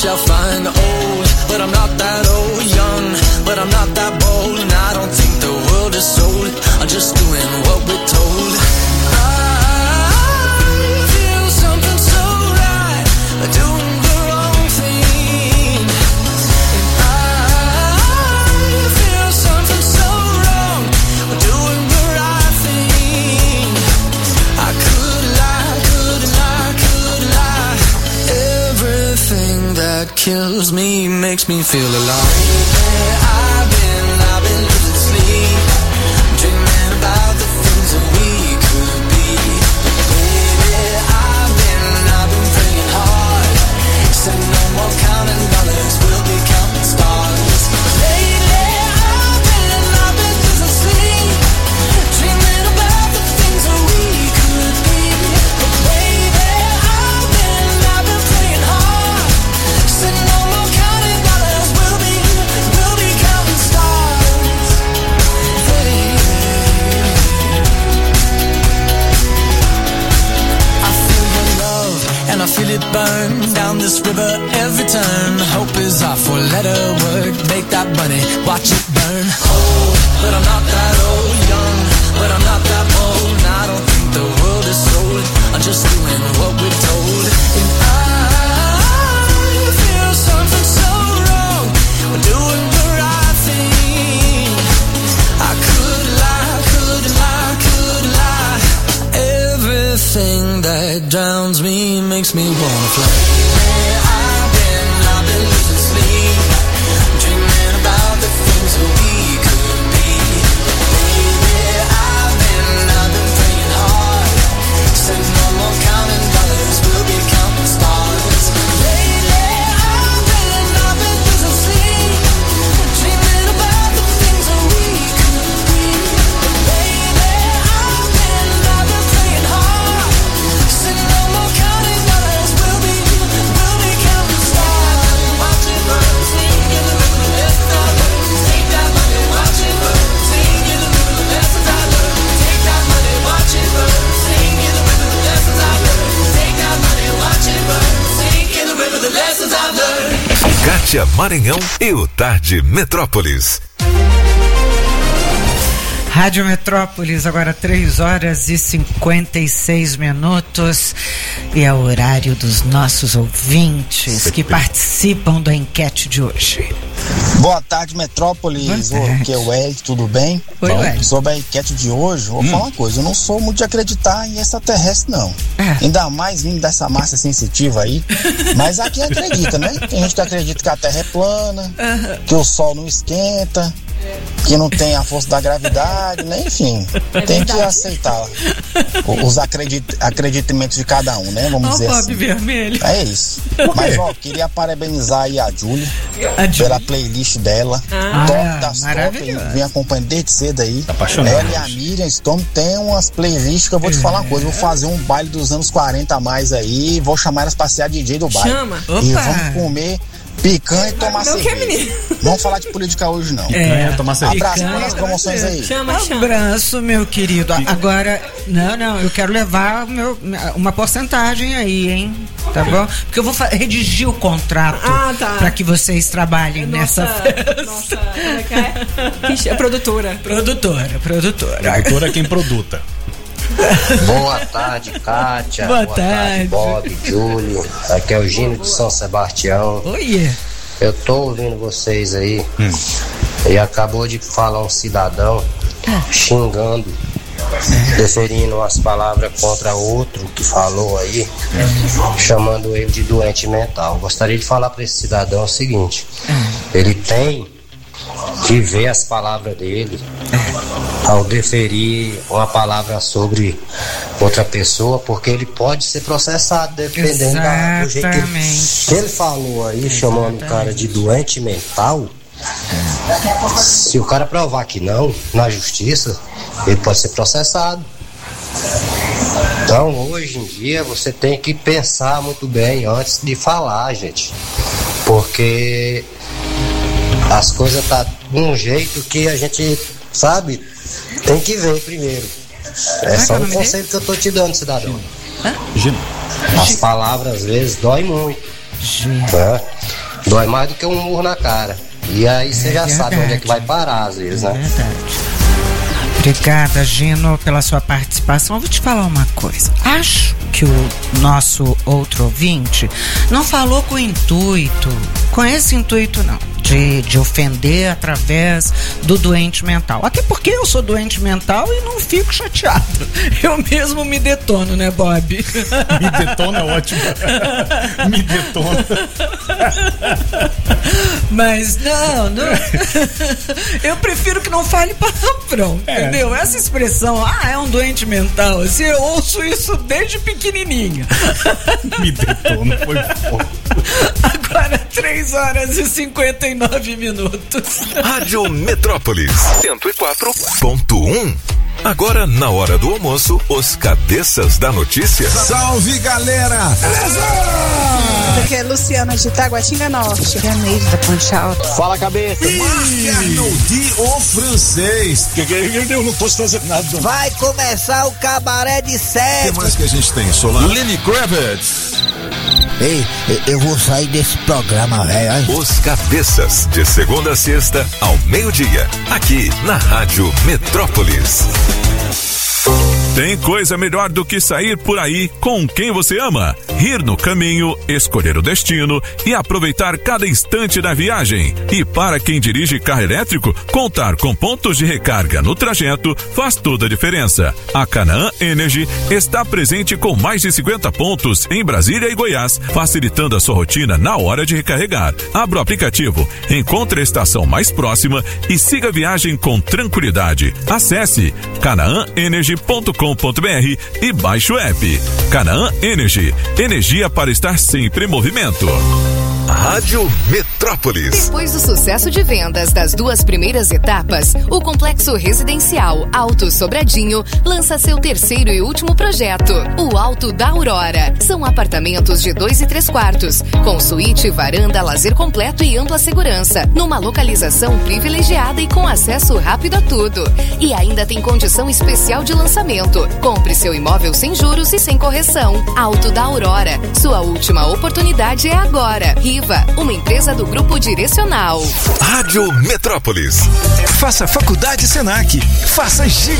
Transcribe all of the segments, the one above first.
shall find. Old, but I'm not that old. Young, but I'm not that bold. And I don't think the world is sold. I'm just doing what we're told. I feel something so right, doing the wrong thing. And I feel something so wrong, doing the right thing. I could lie, could lie, could lie. Everything that kills me makes me feel alive. I've been losing sleep, dreaming about the things that we could be. Baby, I've been praying hard. Said no more counting dollars, we'll be counting stars. Lately, I've been losing sleep, dreaming about the things that we could be. But baby, I've been praying hard. Said no more counting dollars, we'll be counting stars. Hey. I feel your love and I feel it burn down this river every turn. Hope is our four-letter word. Make that money, watch it burn. Old, but I'm not that old. Young, but I'm not that bold. And I don't think the world is sold. I'm just doing what we're told. And I feel something so wrong. We're doing the right thing. I could lie, could lie, could lie. Everything that drowns me makes me wanna fly. I've been losing sleep, dreaming about the things that we could be. Baby, I've been praying hard. Said no more counting dollars, we'll be counting stars. Lately, I've been losing sleep, dreaming about the things that we could be. Baby, I've been praying hard. Said no more counting dollars, we'll be counting stars. Watch it burn, sing in the river, the lessons I learned. Take that money, watch it burn, sing in the river, the lessons I learned. Take that money, watch it burn, sing in the river, the lessons I learned. Take that money, watch it burn, sing in the river, the lessons I learned. Kátia Maranhão e o Tarde Metrópolis. Rádio Metrópolis, agora 3h56. E é o horário dos nossos ouvintes que participam da enquete de hoje. Boa tarde, Metrópolis. Aqui é o Hélio, tudo bem? Oi, Hélio. Sobre a enquete de hoje, vou falar uma coisa. Eu não sou muito de acreditar em extraterrestre, não. Ainda mais vindo dessa massa sensitiva aí. Mas aqui acredita, né? Tem gente que acredita que a Terra é plana, que o Sol não esquenta, que não tem a força da gravidade, né? Enfim, tem que aceitar os acreditamentos de cada um, né? Vamos dizer assim. Vermelho. É isso. Mas, queria parabenizar aí a Júlia pela playlist dela. Top das top. Vem acompanhando desde cedo aí. Apaixonado. Ela e a Miriam Storm tem umas playlists que eu vou te falar uma coisa. Vou fazer um baile dos anos 40 a mais aí. Vou chamar elas pra ser a DJ do baile. Chama. E vamos comer picanha e tomar cerveja. Vamos falar de política hoje, não. Tomar cerveja. Abraço para as promoções aí. Chama. Abraço, meu querido. Agora, não, eu quero levar uma porcentagem aí, hein? Tá bom? Porque eu vou redigir o contrato pra que vocês trabalhem nessa festa. Nossa, como é que é? Produtora. Produtora é quem produta. Boa tarde, Kátia. Boa tarde, Bob, Júlio. Aqui é o Gino de São Sebastião. Oi. Eu tô ouvindo vocês aí. E acabou de falar um cidadão xingando, deferindo umas palavras contra outro que falou aí, chamando ele de doente mental. Gostaria de falar para esse cidadão o seguinte: ele tem que ver as palavras dele ao deferir uma palavra sobre outra pessoa, porque ele pode ser processado dependendo do jeito que ele falou aí, chamando o cara de doente mental. Se o cara provar que não, na justiça, ele pode ser processado. Então, hoje em dia, você tem que pensar muito bem antes de falar, gente, porque as coisas tá de um jeito que a gente, sabe, tem que ver primeiro. É só um conselho que eu tô te dando, cidadão. As palavras às vezes dói muito. Dói mais do que um murro na cara. E aí você já sabe onde é que vai parar, às vezes, né? Verdade. Obrigada, Gino, pela sua participação. Eu vou te falar uma coisa. Acho que o nosso outro ouvinte não falou com esse intuito não, de ofender através do doente mental. Até porque eu sou doente mental e não fico chateado. Eu mesmo me detono, né, Bob? Me detona é ótimo. Me detona. Mas não. Eu prefiro que não fale palavrão, entendeu? Essa expressão, é um doente mental, assim, eu ouço isso desde pequenininha. Me detona, foi foda. Agora 3h59. Rádio Metrópolis 104.1. Agora, na hora do almoço, os cabeças da notícia. Salve, galera! Aqui é Luciana de Taguatinga Norte. É a Neide da Ponte Alta. Fala, cabeça. Marc Arnoldi, o francês. Eu não posso fazer nada. Vai começar o cabaré de sete. O que mais que a gente tem, Solano? Lenny Kravitz. Ei, eu vou sair desse programa, velho. Os cabeças, de segunda a sexta, ao meio-dia, aqui na Rádio Metrópolis. Tem coisa melhor do que sair por aí com quem você ama, rir no caminho, escolher o destino e aproveitar cada instante da viagem. E para quem dirige carro elétrico, contar com pontos de recarga no trajeto faz toda a diferença. A Canaã Energy está presente com mais de 50 pontos em Brasília e Goiás, facilitando a sua rotina na hora de recarregar. Abra o aplicativo, encontre a estação mais próxima e siga a viagem com tranquilidade. Acesse canaãenergy.com.br e baixe o app. Canaã Energy, energia para estar sempre em movimento. Rádio Metrópolis. Depois do sucesso de vendas das 2 primeiras etapas, o Complexo Residencial Alto Sobradinho lança seu terceiro e último projeto, o Alto da Aurora. São apartamentos de 2 e 3 quartos, com suíte, varanda, lazer completo e ampla segurança, numa localização privilegiada e com acesso rápido a tudo. E ainda tem condição especial de lançamento. Compre seu imóvel sem juros e sem correção. Alto da Aurora. Sua última oportunidade é agora. Riva, uma empresa do Grupo Direcional. Rádio Metrópolis. Faça Faculdade Senac. Faça gigante.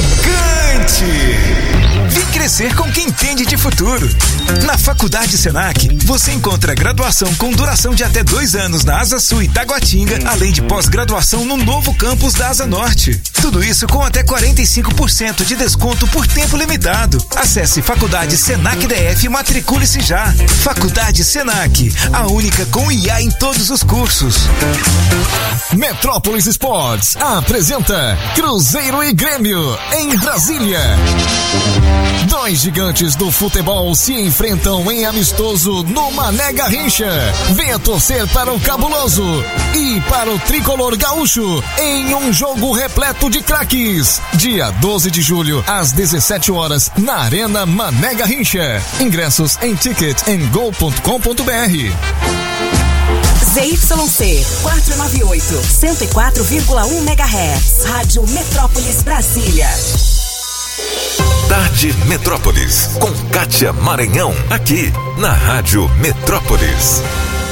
Vem crescer com quem entende de futuro. Na Faculdade Senac, você encontra graduação com duração de até 2 anos na Asa Sul e Taguatinga, além de pós-graduação no novo campus da Asa Norte. Tudo isso com até 45% de desconto por tempo limitado. Acesse Faculdade Senac DF e matricule-se já. Faculdade Senac, a única com IA em todos os cursos. Metrópolis Sports apresenta Cruzeiro e Grêmio em Brasília. 2 gigantes do futebol se enfrentam em amistoso no Mané Garrincha. Venha torcer para o Cabuloso e para o Tricolor Gaúcho em um jogo repleto de craques. Dia 12 de julho, às 17 horas, na Arena Mané Garrincha. Ingressos em ticketandgo.com.br. ZYC 498, 104,1 MHz. Rádio Metrópolis Brasília. Tarde Metrópolis, com Kátia Maranhão, aqui na Rádio Metrópolis.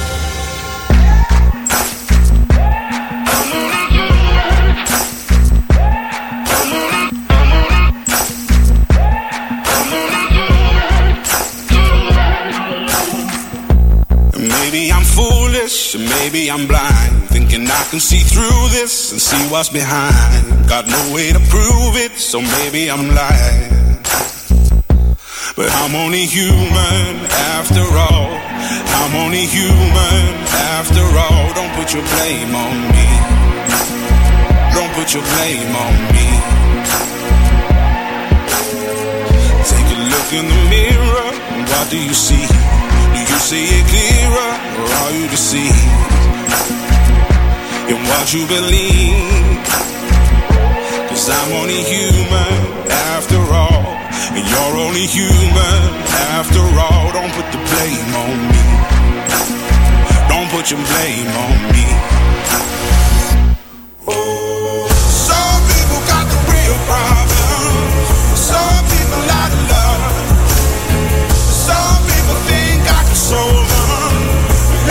Maybe I'm foolish, maybe I'm blind, thinking I can see through this and see what's behind. Got no way to prove it, so maybe I'm lying. But I'm only human after all. I'm only human after all. Don't put your blame on me. Don't put your blame on me. Take a look in the mirror, what do you see? Do you see it clearer, or are you deceived in what you believe? 'Cause I'm only human after all, and you're only human after all. Don't put the blame on me. Don't put your blame on me. Some people got the real problem. Some people out of love. Some people think I can solve them.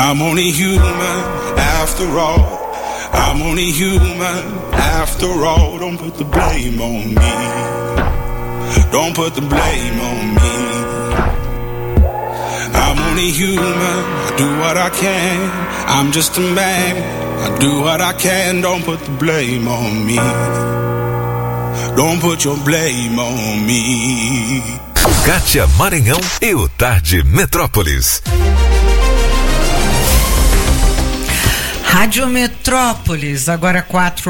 I'm only human after all. I'm only human after all. Don't put the blame on me. Don't put the blame on me. I'm only human, I do what I can. I'm just a man, I do what I can. Don't put the blame on me. Don't put your blame on me. Kátia Maranhão e o Tarde Metrópolis. Rádio Metrópolis, agora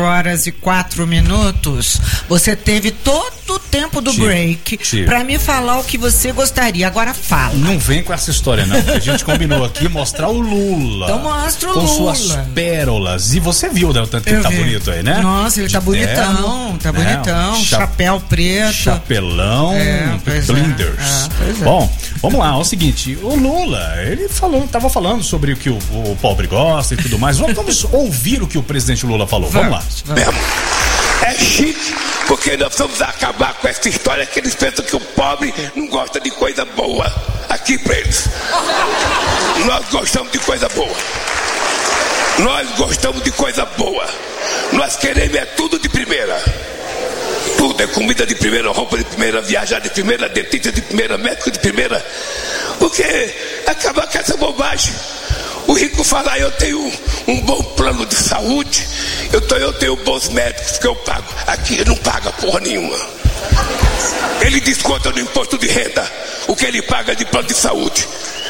4h04. Você teve todo o tempo do break pra me falar o que você gostaria. Agora fala. Não vem com essa história, não. A gente combinou aqui mostrar o Lula. Então mostra o com Lula. Suas pérolas. E você viu, né, o tanto que ele tá bonito aí, né? Nossa, ele tá bonitão. Tá bonitão. Chapéu preto. Chapelão. Blinders. Bom, vamos lá. É o seguinte. O Lula, ele tava falando sobre o que o pobre gosta e tudo mais. Vamos ouvir o que o presidente Lula falou. Vamos lá. É chique, porque nós vamos acabar com essa história que eles pensam que o pobre não gosta de coisa boa. Aqui pra eles. Nós gostamos de coisa boa. Nós gostamos de coisa boa. Nós queremos é tudo de primeira. Tudo é comida de primeira, roupa de primeira, viajar de primeira, dentista de primeira, médico de primeira. Porque acabar com essa bobagem. O rico fala, eu tenho um bom plano de saúde, eu tenho bons médicos que eu pago. Aqui ele não paga porra nenhuma. Ele desconta no imposto de renda o que ele paga de plano de saúde.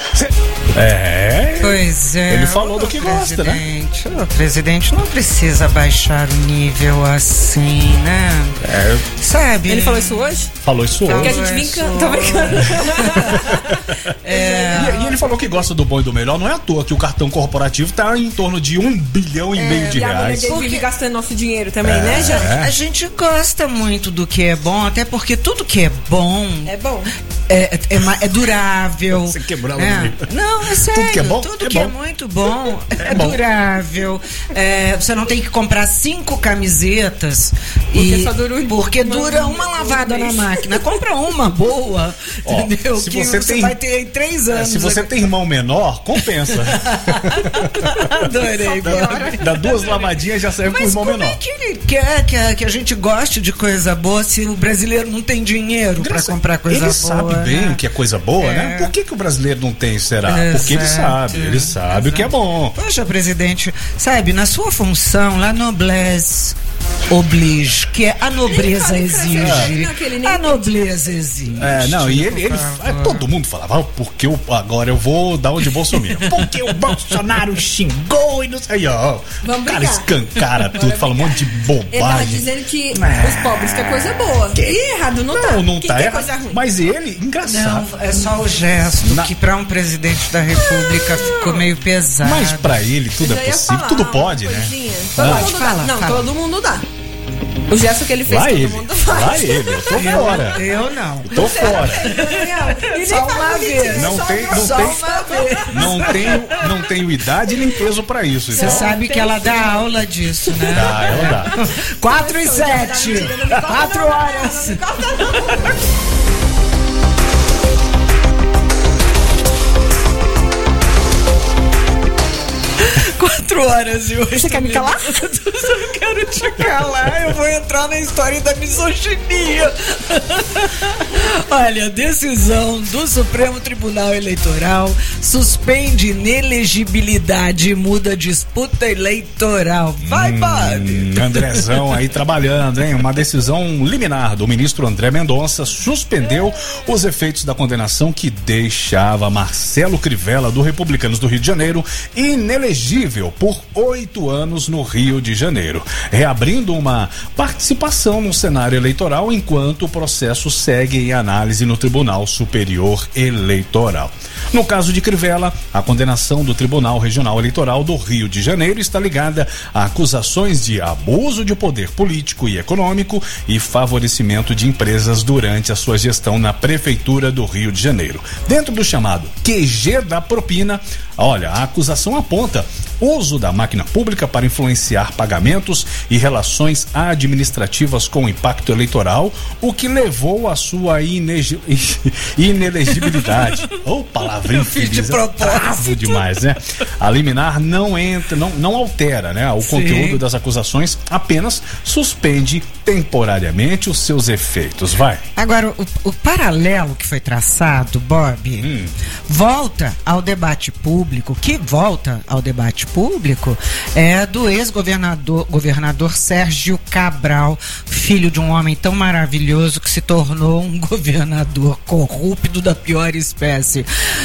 Pois é. Ele falou do que gosta, né? O presidente não precisa baixar o nível assim, né? Sabe? Ele falou isso hoje? Falou isso hoje. Porque a gente vinca. Tô brincando. E ele falou que gosta do bom e do melhor. Não é à toa que o cartão corporativo tá em torno de R$1,5 bilhão de reais. E a mulher dele vive gastando nosso dinheiro também, né, já? A gente gosta muito do que é bom, até porque tudo que é bom. É bom. É durável. Você quebrou Não, é sério. Tudo que é bom? Tudo que é muito bom é durável. Você não tem que comprar 5 camisetas porque dura uma lavada na máquina. Compra uma boa, entendeu? Se que você vai ter em 3 anos. Se você tem irmão menor, compensa. Adorei. Dá 2 lavadinhas já serve pro irmão menor. Mas como é que ele quer que a gente goste de coisa boa se o brasileiro não tem dinheiro pra comprar coisa boa? Ele sabe bem o que é coisa boa, né? Por que o brasileiro não tem, será? Porque ele sabe o que é bom. Poxa, presidente, sabe, na sua função, la noblesse oblige, que é a nobreza exige. A nobreza exige. Todo mundo falava, porque agora eu vou dar o de Bolsonaro. Porque o Bolsonaro xingou e não sei. O cara escancara tudo, fala um monte de bobagem. Ele tava dizendo que os pobres quer coisa boa. E errado não tá. Não tá errado. Coisa ruim? Mas ele, engraçado. Não, é só o gesto que pra um presidente da República ficou meio pesado. Mas pra ele tudo é possível, tudo pode, né? Todo mundo dá. O gesto que ele fez, todo mundo faz. Lá ele, eu tô fora. Eu não. Tô fora. Só uma vez. Não tenho idade nem peso pra isso. Você sabe que ela dá aula disso, né? Ela dá. 4h07. 4 horas. 4h08. Você quer me calar? Eu quero te calar. Eu vou entrar na história da misoginia. Olha, decisão do Supremo Tribunal Eleitoral suspende inelegibilidade e muda disputa eleitoral. Vai, Bob! Andrezão aí trabalhando, hein? Uma decisão liminar do ministro André Mendonça suspendeu os efeitos da condenação que deixava Marcelo Crivella, do Republicanos do Rio de Janeiro, inelegível por 8 anos no Rio de Janeiro, reabrindo uma participação no cenário eleitoral enquanto o processo segue em análise no Tribunal Superior Eleitoral. No caso de Crivella, a condenação do Tribunal Regional Eleitoral do Rio de Janeiro está ligada a acusações de abuso de poder político e econômico e favorecimento de empresas durante a sua gestão na Prefeitura do Rio de Janeiro. Dentro do chamado QG da propina, olha, a acusação aponta uso da máquina pública para influenciar pagamentos e relações administrativas com impacto eleitoral, o que levou à sua inelegibilidade. Ô, palavrinha infeliz, travo demais, né? A liminar não altera, né, o conteúdo das acusações, apenas suspende temporariamente os seus efeitos. Vai. Agora, o paralelo que foi traçado, Bob, volta ao debate público, é do ex-governador Sérgio Cabral, filho de um homem tão maravilhoso que se tornou um governador corrupto da pior espécie.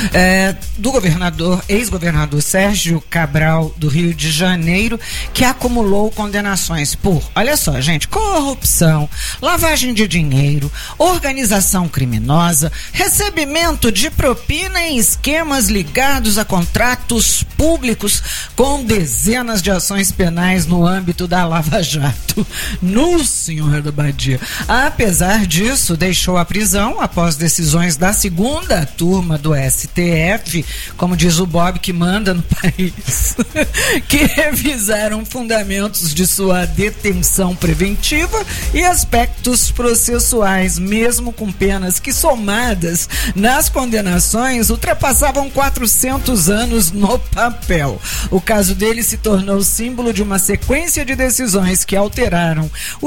Do ex-governador Sérgio Cabral do Rio de Janeiro, que acumulou condenações por, olha só, gente, corrupção, lavagem de dinheiro, organização criminosa, recebimento de propina em esquemas ligados a contratos públicos, com dezenas de ações penais no âmbito da Lava Jato. No senhor da Badia. Apesar disso, deixou a prisão após decisões da segunda turma do STF, como diz o Bob que manda no país, que revisaram fundamentos de sua detenção preventiva e aspectos processuais, mesmo com penas que, somadas nas condenações, ultrapassavam 400 anos no papel. O caso dele se tornou símbolo de uma sequência de decisões que alteraram o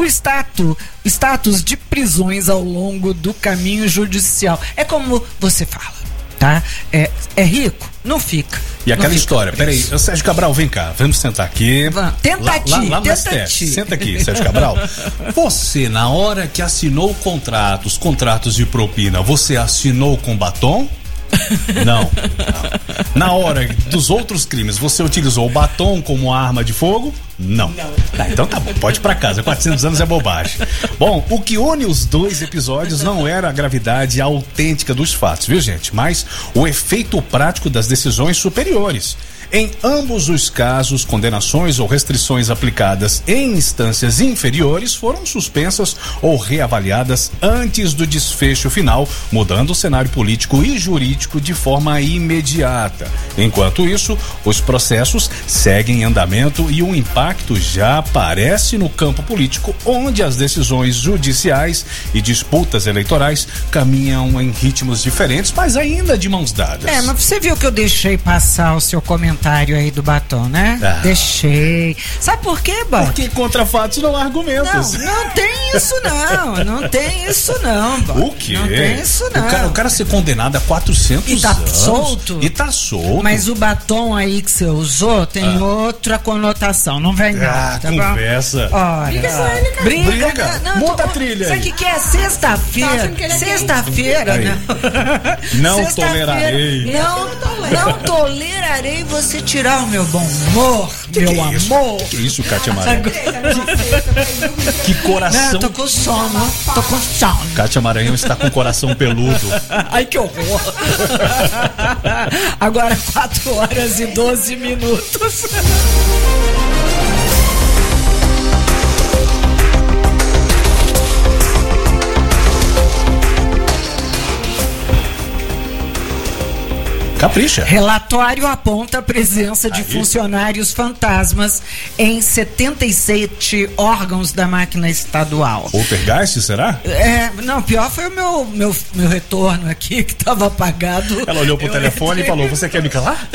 status de prisões ao longo do caminho judicial. É como você fala, tá? É rico? Não fica. E aquela história, peraí, Sérgio Cabral, vem cá, vamos sentar aqui. Tenta aqui. Senta aqui, Sérgio Cabral. Você, na hora que assinou os contratos de propina, você assinou com batom? Não. Na hora dos outros crimes, você utilizou o batom como arma de fogo? Não. Tá, então tá bom, pode ir pra casa, 400 anos é bobagem. Bom, o que une os dois episódios não era a gravidade autêntica dos fatos, viu, gente? Mas o efeito prático das decisões superiores. Em ambos os casos, condenações ou restrições aplicadas em instâncias inferiores foram suspensas ou reavaliadas antes do desfecho final, mudando o cenário político e jurídico de forma imediata. Enquanto isso, os processos seguem em andamento e o impacto já aparece no campo político, onde as decisões judiciais e disputas eleitorais caminham em ritmos diferentes, mas ainda de mãos dadas. Mas você viu que eu deixei passar o seu comentário aí do batom, né? Deixei. Sabe por quê, Bob? Porque contra fatos não há argumentos. Não tem isso não. Não tem isso não, Bob. O quê? Não tem isso não. O cara ser condenado a 400 anos. E tá solto. Mas o batom aí que você usou tem outra conotação. Não vem não, tá conversa. Olha. Briga com ele, cara. Briga. Muda a trilha aí. Sabe o que é? Sexta-feira. Sexta-feira, não tolerarei. Não tolerarei você tirar o meu bom humor, meu amor. Que isso, Kátia Maranhão? Que coração. Não, tô com sono. Kátia Maranhão está com coração peludo. Ai, que horror. Agora 4h12. Capricha. Relatório aponta a presença de funcionários fantasmas em 77 órgãos da máquina estadual. Poltergeist, será? Não, pior foi o meu retorno aqui, que estava apagado. Ela olhou pro telefone e falou: você quer me calar?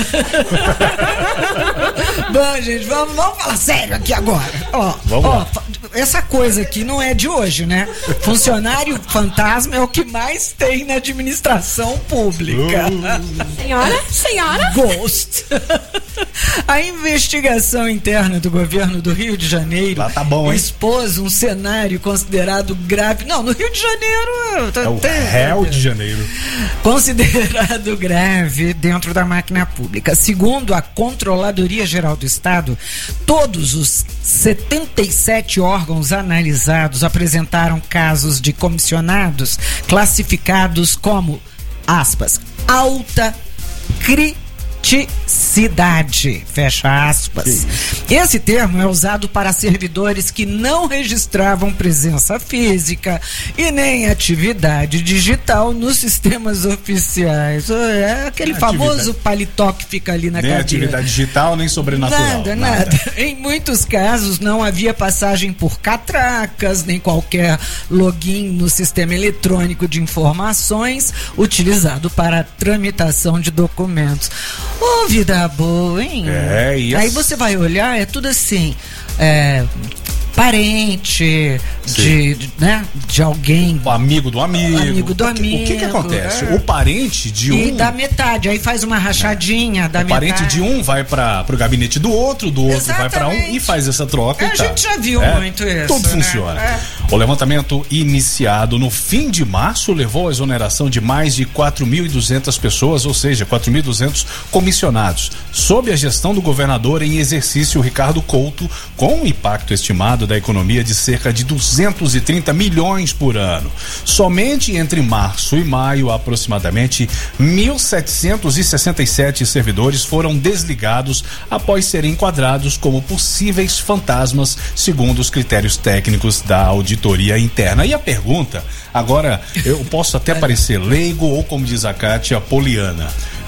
Bom, gente, vamos falar sério aqui agora. Vamos lá. Essa coisa aqui não é de hoje, né? Funcionário fantasma é o que mais tem na administração pública. Senhora? Ghost. A investigação interna do governo do Rio de Janeiro expôs um cenário considerado grave. Não, no Rio de Janeiro. Rio de Janeiro. Considerado grave dentro da máquina pública. Segundo a Controladoria Geral do Estado, todos os 77 órgãos analisados apresentaram casos de comissionados classificados como, aspas, alta praticidade, fecha aspas. Esse termo é usado para servidores que não registravam presença física e nem atividade digital nos sistemas oficiais. É aquele famoso paletó que fica ali na cadeira. Nem atividade digital, nem sobrenatural. Nada. Em muitos casos não havia passagem por catracas, nem qualquer login no sistema eletrônico de informações utilizado para tramitação de documentos. Ô, vida boa, hein? Aí você vai olhar, é tudo assim, parente de alguém. O amigo do amigo. Amigo do amigo. O que acontece? O parente de E dá metade, aí faz uma rachadinha, dá metade. O parente de um vai pro gabinete do outro vai para um e faz essa troca. A gente já viu muito isso. Tudo funciona. O levantamento iniciado no fim de março levou à exoneração de mais de 4.200 pessoas, ou seja, 4.200 comissionados, sob a gestão do governador em exercício Ricardo Couto, com um impacto estimado da economia de cerca de 230 milhões por ano. Somente entre março e maio, aproximadamente 1.767 servidores foram desligados após serem enquadrados como possíveis fantasmas, segundo os critérios técnicos da auditoria interna. E a pergunta, agora eu posso até parecer leigo ou, como diz a Kátia, poliana.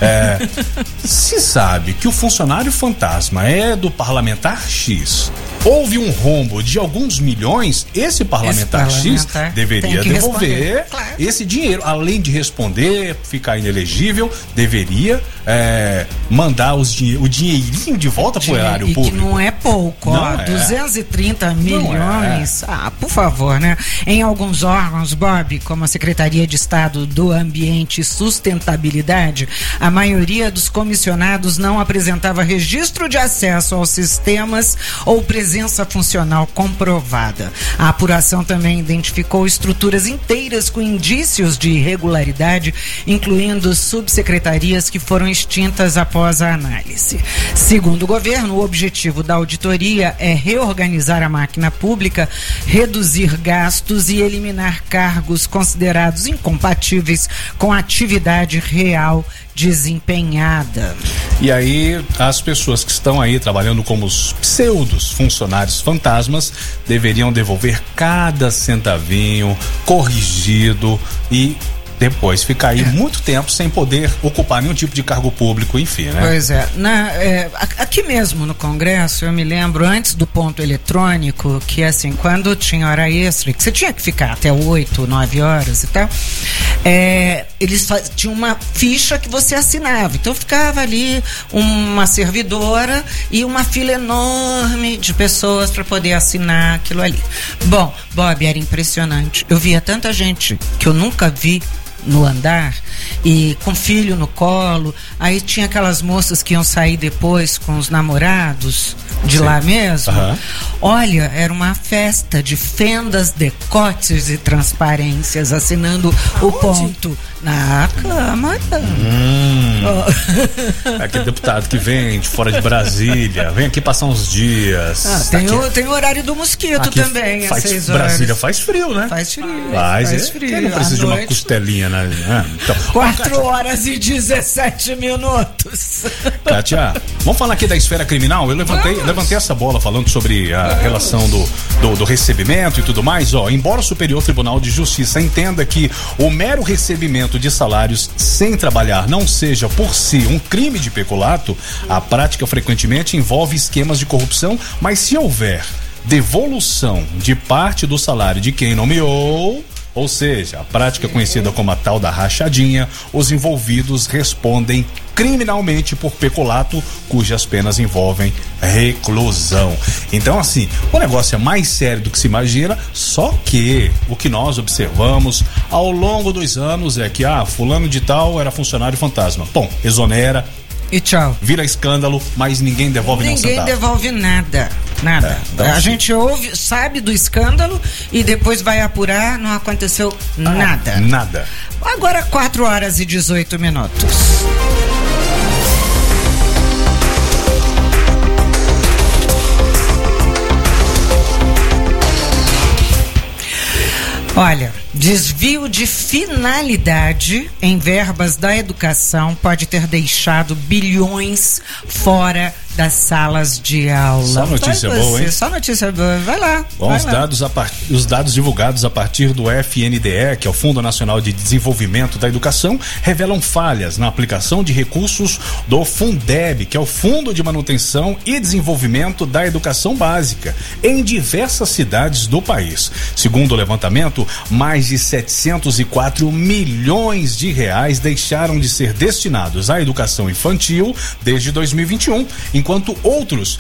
Se sabe que o funcionário fantasma é do parlamentar X, houve um rombo de alguns milhões, esse parlamentar X deveria devolver esse dinheiro. Além de responder, ficar inelegível, deveria mandar o dinheirinho de volta pro erário público. Que não é pouco, 230 milhões. Por favor, né? Em alguns órgãos, Bob, como a Secretaria de Estado do Ambiente e Sustentabilidade, a maioria dos comissionados não apresentava registro de acesso aos sistemas ou presença funcional comprovada. A apuração também identificou estruturas inteiras com indícios de irregularidade, incluindo subsecretarias que foram extintas após a análise. Segundo o governo, o objetivo da auditoria é reorganizar a máquina pública, reduzir gastos e eliminar cargos considerados incompatíveis com a atividade real desempenhada. E aí as pessoas que estão aí trabalhando como os pseudos funcionários fantasmas deveriam devolver cada centavinho corrigido e depois ficar aí muito tempo sem poder ocupar nenhum tipo de cargo público, enfim, né? Pois é. Aqui mesmo no Congresso, eu me lembro, antes do ponto eletrônico, que assim, quando tinha hora extra, que você tinha que ficar até 8, 9 horas e tal, eles tinham uma ficha que você assinava. Então ficava ali uma servidora e uma fila enorme de pessoas para poder assinar aquilo ali. Bom, Bob, era impressionante. Eu via tanta gente que eu nunca vi no andar e com filho no colo. Aí tinha aquelas moças que iam sair depois com os namorados de lá mesmo. Olha, era uma festa de fendas, decotes e transparências, assinando o ponto na Câmara. Aquele deputado que vem de fora de Brasília, vem aqui passar uns dias. Tem o horário do mosquito também, às 6 horas. Brasília faz frio, né? Faz frio. Faz frio. Não precisa de uma costelinha, né? Então, 4 horas e 17 minutos. Kátia, vamos falar aqui da esfera criminal? Eu levantei essa bola falando sobre a relação do recebimento e tudo mais. Embora o Superior Tribunal de Justiça entenda que o mero recebimento de salários sem trabalhar não seja por si um crime de peculato, a prática frequentemente envolve esquemas de corrupção, mas se houver devolução de parte do salário de quem nomeou, ou seja, a prática conhecida como a tal da rachadinha, os envolvidos respondem criminalmente por peculato, cujas penas envolvem reclusão. Então, assim, o negócio é mais sério do que se imagina, só que o que nós observamos ao longo dos anos é que, fulano de tal era funcionário fantasma. Bom, exonera, e tchau. Vira escândalo, mas ninguém devolve nenhum centavo. Ninguém devolve nada. A gente ouve, sabe do escândalo e depois vai apurar, não aconteceu nada. Nada. Agora 4 horas e 18 minutos. Olha, desvio de finalidade em verbas da educação pode ter deixado bilhões fora das salas de aula. Só notícia boa, hein? Só notícia boa. Vai lá. Bom, vai os dados divulgados a partir do FNDE, que é o Fundo Nacional de Desenvolvimento da Educação, revelam falhas na aplicação de recursos do Fundeb, que é o Fundo de Manutenção e Desenvolvimento da Educação Básica, em diversas cidades do país. Segundo o levantamento, mais de 704 milhões de reais deixaram de ser destinados à educação infantil desde 2021, enquanto outros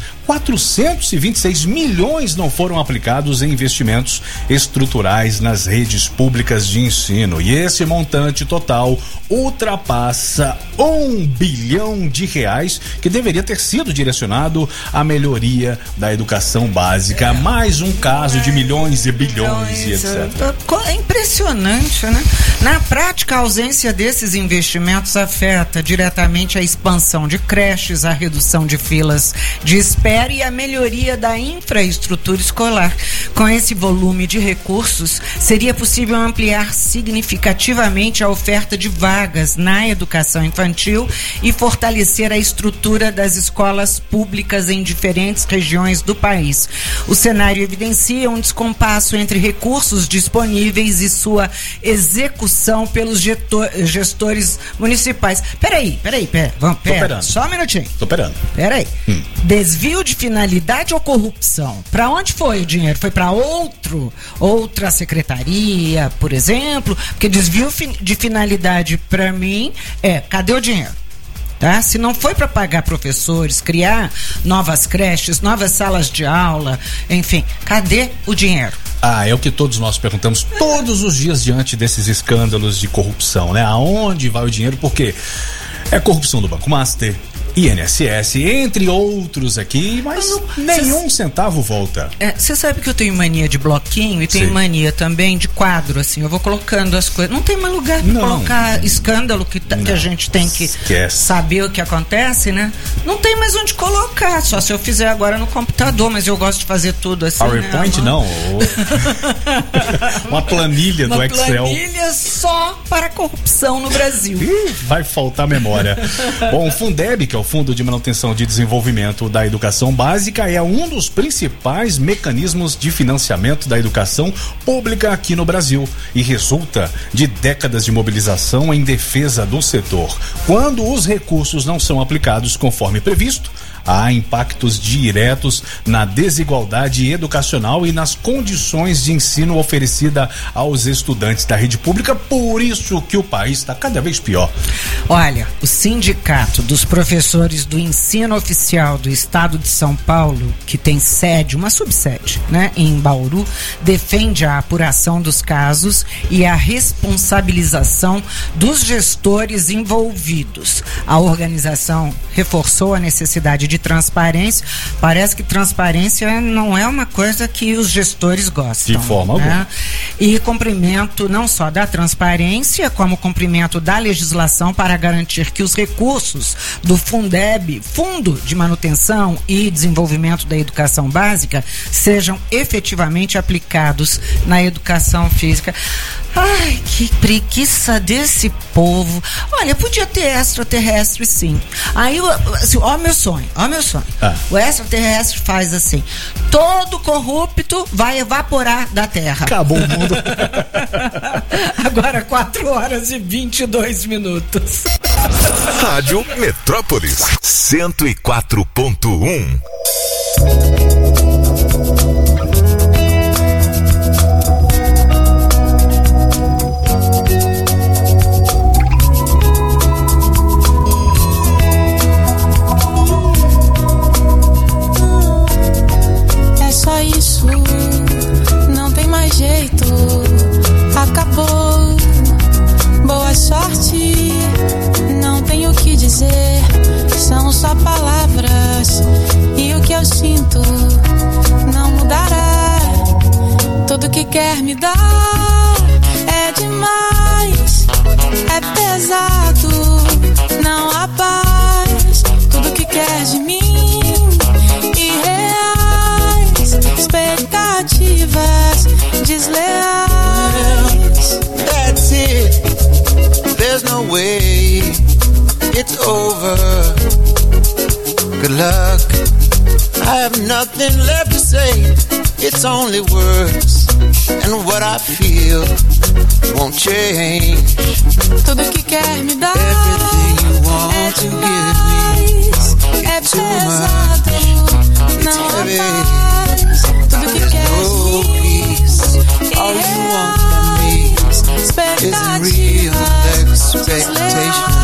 426 milhões não foram aplicados em investimentos estruturais nas redes públicas de ensino. E esse montante total ultrapassa R$1 bilhão que deveria ter sido direcionado à melhoria da educação básica. Mais um caso de milhões e bilhões e etc. É impressionante, né? Na prática, a ausência desses investimentos afeta diretamente a expansão de creches, a redução de filas de espera e a melhoria da infraestrutura escolar. Com esse volume de recursos, seria possível ampliar significativamente a oferta de vagas na educação infantil e fortalecer a estrutura das escolas públicas em diferentes regiões do país. O cenário evidencia um descompasso entre recursos disponíveis e sua execução pelos gestores municipais. Peraí, só um minutinho. Tô esperando. Peraí. Desvio de finalidade ou corrupção? Para onde foi o dinheiro? Foi para outra secretaria, por exemplo? Porque desvio de finalidade para mim cadê o dinheiro? Tá? Se não foi para pagar professores, criar novas creches, novas salas de aula, enfim, cadê o dinheiro? É o que todos nós perguntamos todos os dias diante desses escândalos de corrupção, né? Aonde vai o dinheiro? Porque é corrupção do Banco Master, INSS, entre outros aqui, mas nenhum centavo volta. Você sabe que eu tenho mania de bloquinho e tenho mania também de quadro, assim, eu vou colocando as coisas. Não tem mais lugar pra colocar escândalo que a gente tem que saber o que acontece, né? Não tem mais onde colocar, só se eu fizer agora no computador, mas eu gosto de fazer tudo assim, PowerPoint, né? Não. Uma planilha do Excel. Uma planilha só para corrupção no Brasil. Vai faltar memória. Bom, o Fundeb, que é o Fundo de Manutenção de Desenvolvimento da Educação Básica, é um dos principais mecanismos de financiamento da educação pública aqui no Brasil e resulta de décadas de mobilização em defesa do setor. Quando os recursos não são aplicados conforme previsto, há impactos diretos na desigualdade educacional e nas condições de ensino oferecida aos estudantes da rede pública, por isso que o país está cada vez pior. Olha, o Sindicato dos Professores do Ensino Oficial do Estado de São Paulo, que tem sede, uma subsede, né, em Bauru, defende a apuração dos casos e a responsabilização dos gestores envolvidos. A organização reforçou a necessidade de transparência. Parece que transparência não é uma coisa que os gestores gostam. De forma alguma. E cumprimento não só da transparência, como cumprimento da legislação para garantir que os recursos do Fundeb, Fundo de Manutenção e Desenvolvimento da Educação Básica, sejam efetivamente aplicados na educação física. Ai, que preguiça desse povo. Olha, podia ter extraterrestre, sim. Aí, assim, ó meu sonho. O extraterrestre faz assim: todo corrupto vai evaporar da Terra. Acabou o mundo. Agora 4h22. Rádio Metrópolis 104.1. Jeito, acabou. Boa sorte, não tenho o que dizer. São só palavras e o que eu sinto não mudará. Tudo que quer me dar é demais, é pesado, não há paz. Tudo que quer de mim, irreais, expectativas desleais. over. Good luck. I have nothing left to say. It's only words, and what I feel won't change. Tudo que quer me dar everything you want to give me. É pesado, não há paz. Tudo que quer de mim all you want from me isn't real expectations.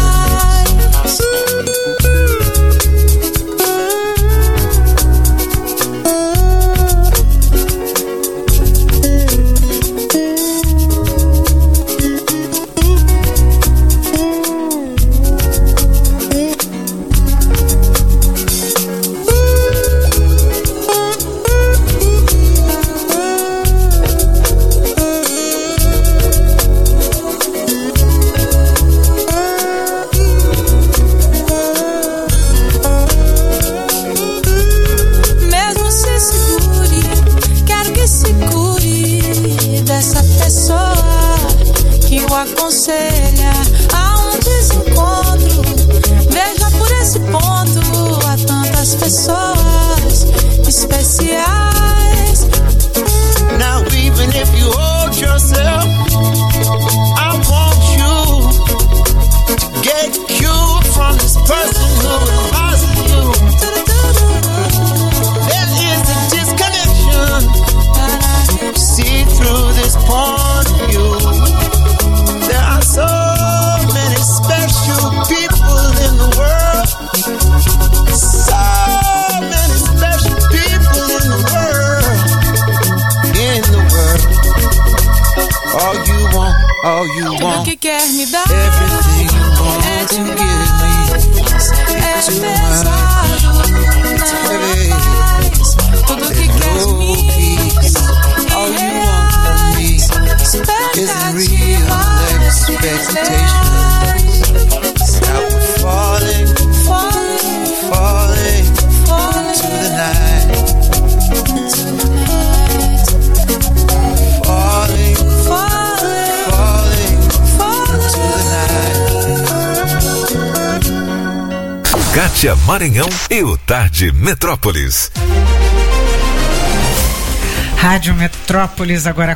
aconselha a um desencontro. Veja por esse ponto, há tantas pessoas especiais. Now even if you hold yourself, I want you to get cured from this person who lost you. There is a disconnection. See through this point of view. There are so many special people in the world. So many special people in the world. In the world. All you want. O que quer me dar? Everything you want to give me. É pesado, não mais. Tudo que quer de mim. All you want from me isn't real expectations. Now we're falling to the night. Falling to the night. Kátia Maranhão e o Tarde Metrópolis. Rádio Metrópolis, agora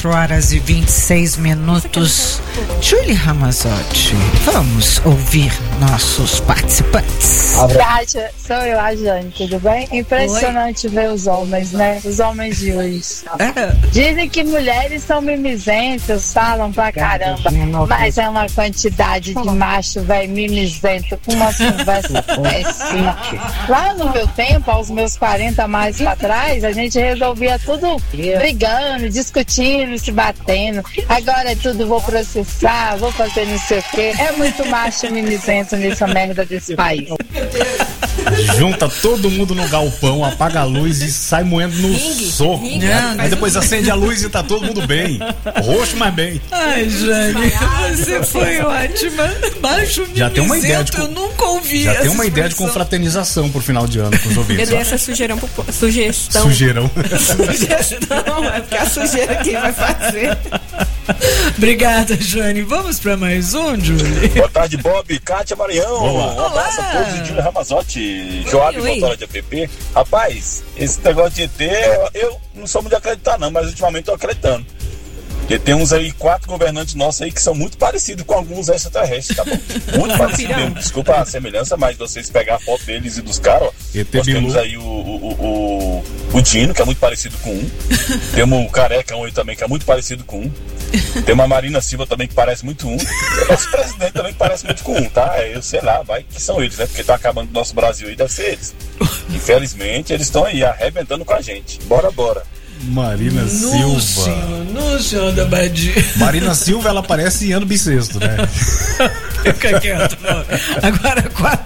4h26. Julie Ramazotti, vamos ouvir nossos participantes. Kátia, sou eu, a Jane, tudo bem? Impressionante ver os homens, né? Os homens de hoje. Dizem que mulheres são mimizentas, falam pra caramba, mas é uma quantidade de macho, velho, mimizento, com uma conversa péssima. Lá no meu tempo, aos meus 40 mais pra trás, a gente resolvia tudo brigando, discutindo, se batendo. Agora é tudo, vou processar, vou fazer não sei o quê. É muito macho mimizento nessa merda desse país. Junta todo mundo no galpão, apaga a luz e sai moendo no soco. Aí depois acende a luz e tá todo mundo bem. Roxo, mas bem. Ai, Jane, você foi ótima. Baixo mimizento, já tem uma ideia de, eu nunca ouvi. Já tem uma ideia de confraternização pro final de ano com os ouvintes. Eu dei essa sugestão. Sujeirão. Sugestão, é porque a sujeira quem vai fazer. Obrigada, Jane. Vamos pra mais um, Julie. Boa tarde, Bob, Kátia, Maranhão. Um abraço a todos e Júlio Ramazotti, Joab, motora de app. Rapaz, esse negócio de ET, eu não sou muito de acreditar não, mas ultimamente tô acreditando. Porque tem uns aí, 4 governantes nossos aí que são muito parecidos com alguns extraterrestres, tá bom? Muito parecidos mesmo. Desculpa a semelhança, mas vocês pegar a foto deles e dos caras, ó. Nós temos aí o Dino, que é muito parecido com um. Temos o Careca aí também, que é muito parecido com um. Temos a Marina Silva também, que parece muito um. E o nosso presidente também, que parece muito com um, tá? Eu sei lá, vai que são eles, né? Porque tá acabando o nosso Brasil aí, deve ser eles. Infelizmente, eles estão aí arrebentando com a gente. Bora. Marina Silva. No senhor da Badia. Marina Silva, ela parece em ano bissexto, né? Fica quieto, não. Agora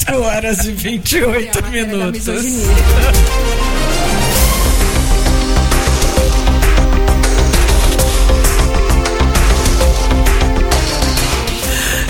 4h28.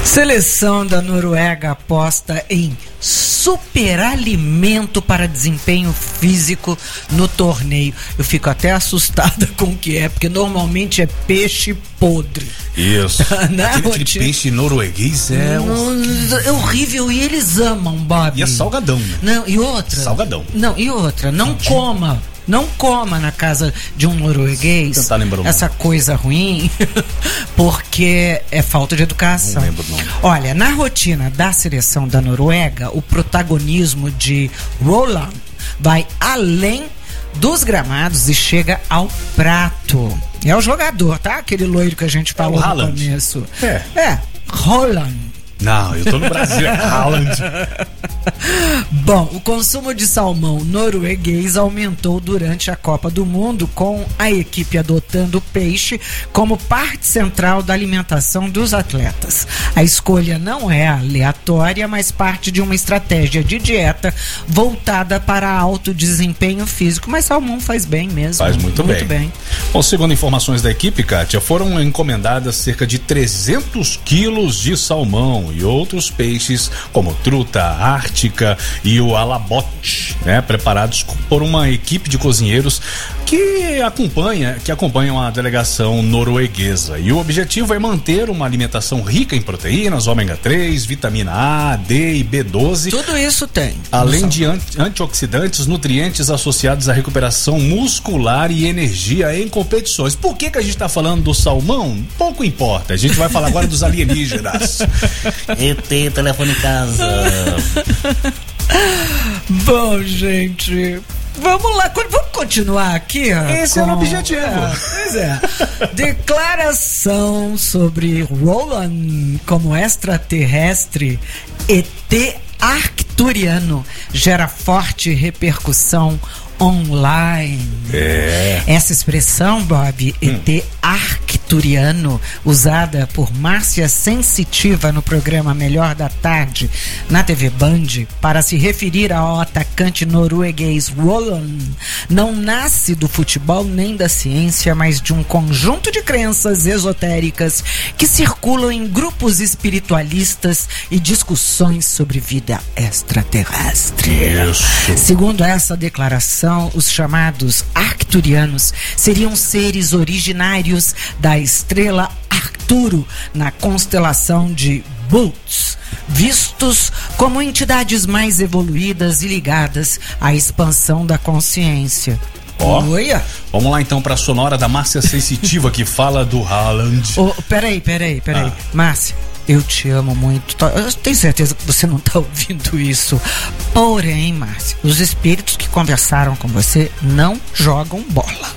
Seleção da Noruega aposta em superalimento para desempenho físico no torneio. Eu fico até assustada com o que é, porque normalmente é peixe podre. Isso. Aquele peixe norueguês é horrível e eles amam, Bob. E é salgadão, né? Não, e outra? Salgadão. Não, e outra, não coma na casa de um norueguês essa coisa ruim, porque é falta de educação. Não lembro, não. Olha, na rotina da seleção da Noruega, o protagonismo de Roland vai além dos gramados e chega ao prato. É o jogador, tá? Aquele loiro que a gente falou no começo. Roland. Não, eu tô no Brasil, é Haaland. Bom, o consumo de salmão norueguês aumentou durante a Copa do Mundo, com a equipe adotando o peixe como parte central da alimentação dos atletas. A escolha não é aleatória, mas parte de uma estratégia de dieta voltada para alto desempenho físico. Mas salmão faz bem mesmo. Faz muito bem. Bom, segundo informações da equipe, Kátia, foram encomendadas cerca de 300 quilos de salmão e outros peixes como truta ártica e o alabote, né, preparados por uma equipe de cozinheiros que acompanham a delegação norueguesa. E o objetivo é manter uma alimentação rica em proteínas, ômega 3, vitamina A, D e B12. Tudo isso tem. Além de antioxidantes, nutrientes associados à recuperação muscular e energia em competições. Por que a gente está falando do salmão? Pouco importa. A gente vai falar agora dos alienígenas. ET, telefone em casa. Bom, gente, vamos lá, vamos continuar aqui. Esse é o objetivo. Pois é. Declaração sobre Roland como extraterrestre ET arcturiano gera forte repercussão online. Essa expressão, Bob, ET arcturiano, usada por Márcia Sensitiva no programa Melhor da Tarde na TV Band para se referir ao atacante norueguês Roland, não nasce do futebol nem da ciência, mas de um conjunto de crenças esotéricas que circulam em grupos espiritualistas e discussões sobre vida extraterrestre. Isso. Segundo essa declaração, os chamados arcturianos seriam seres originários da estrela Arcturo, na constelação de Bootes, vistos como entidades mais evoluídas e ligadas à expansão da consciência. Vamos lá então para a sonora da Márcia Sensitiva que fala do Haaland. Peraí. Márcia, eu te amo muito. Eu tenho certeza que você não está ouvindo isso. Porém, Márcia, os espíritos que conversaram com você não jogam bola.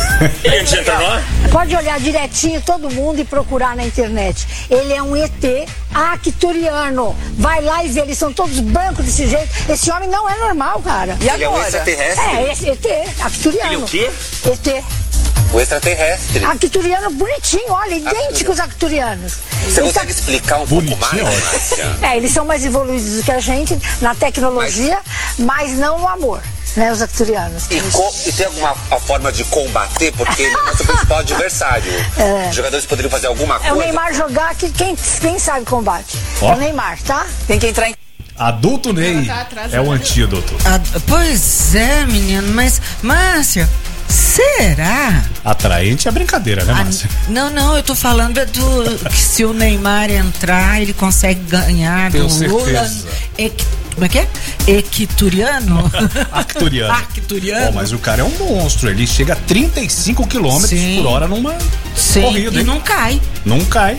Pode olhar direitinho todo mundo e procurar na internet. Ele é um ET arcturiano. Vai lá e vê, eles são todos brancos desse jeito. Esse homem não é normal, cara. E agora? Ele é um extraterrestre? Esse ET arcturiano. Ele é o quê? ET. O extraterrestre. Arcturiano bonitinho, olha, idênticos arcturianos. Você consegue explicar um pouco mais, Márcia? Eles são mais evoluídos do que a gente na tecnologia, mas não no amor, né, os arcturianos. E tem alguma forma de combater? Porque ele é o nosso principal adversário. Os jogadores poderiam fazer alguma coisa? É o Neymar jogar, que quem sabe combate. É o Neymar, tá? Tem que entrar em... Adulto Ney é o antídoto. Pois é, menino, mas Márcia, será? Atraente é brincadeira, né, Márcia? Não, eu tô falando que se o Neymar entrar, ele consegue ganhar do Roland. Como é que é? Equituriano? Arcturiano. Mas o cara é um monstro. Ele chega a 35 km por hora numa corrida. E não cai. Não cai.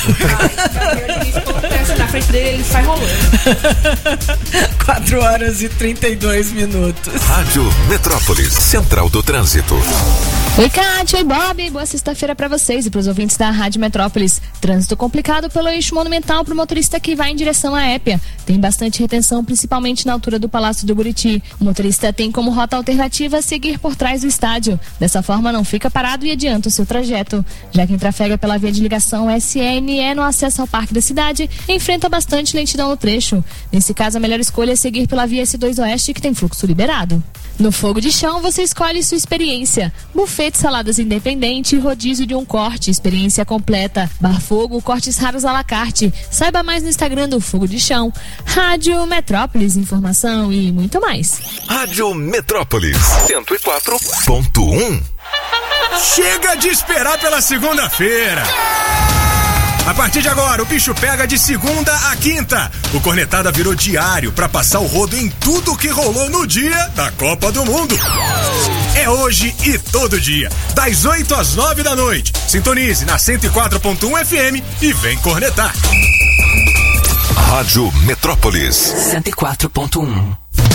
Na frente dele, ele sai rolando. 4 horas e 32 minutos. Rádio Metrópolis, Central do Trânsito. Oi, Kátia, oi, Bob. Boa sexta-feira pra vocês e pros ouvintes da Rádio Metrópolis. Trânsito complicado pelo eixo monumental pro motorista que vai em direção à Épia. Tem bastante retenção, principalmente na altura do Palácio do Buriti. O motorista tem como rota alternativa seguir por trás do estádio. Dessa forma, não fica parado e adianta o seu trajeto. Já quem trafega pela via de ligação SNE no acesso ao Parque da Cidade, enfrenta bastante lentidão no trecho. Nesse caso, a melhor escolha é seguir pela via S2 Oeste, que tem fluxo liberado. No fogo de chão, você escolhe sua experiência. Buffet buffet de saladas independente e rodízio de um corte, experiência completa. Bar Fogo, cortes raros à la carte. Saiba mais no Instagram do Fogo de Chão. Rádio Metrópolis, informação e muito mais. Rádio Metrópolis 104.1. Chega de esperar pela segunda-feira. A partir de agora, o bicho pega de segunda a quinta. O Cornetada virou diário pra passar o rodo em tudo que rolou no dia da Copa do Mundo. É hoje e todo dia, das 8 às 9 da noite. Sintonize na 104.1 FM e vem cornetar. Rádio Metrópolis 104.1.